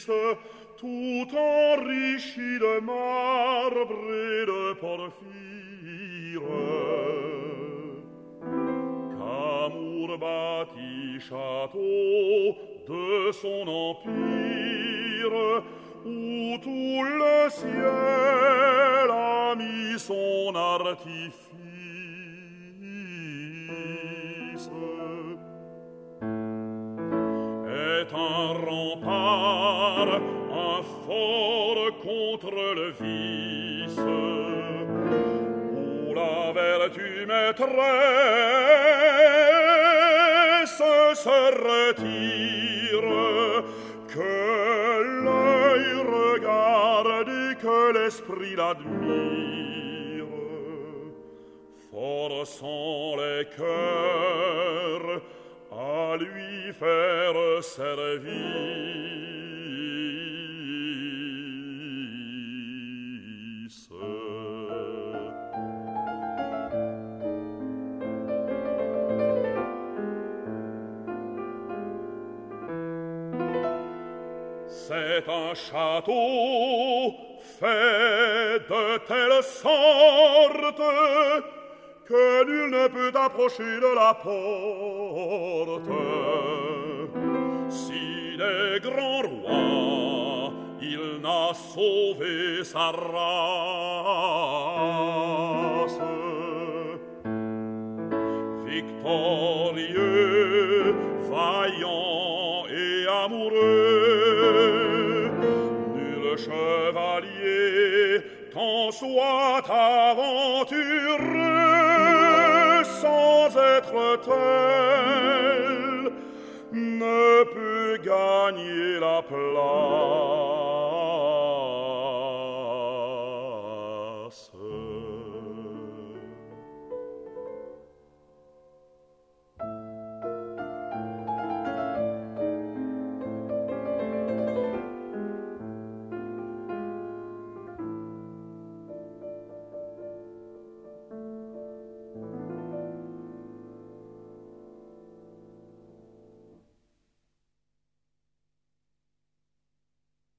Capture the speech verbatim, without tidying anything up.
tout enrichi de marbre et de porphyre. Qu'amour bâtit château de son empire, où tout le ciel a mis son artifice. Est un rempart, un fort contre le vice, où la vertu maîtresse se retire, que l'œil regarde et que l'esprit l'admire, forçant les cœurs à lui faire service. C'est un château fait de telle sorte que nul ne peut approcher de la porte. Si des grands rois il n'a sauvé sa race, victorieux, vaillant et amoureux, nul chevalier tant soit aventureux sans être tel ne peut gagner la place.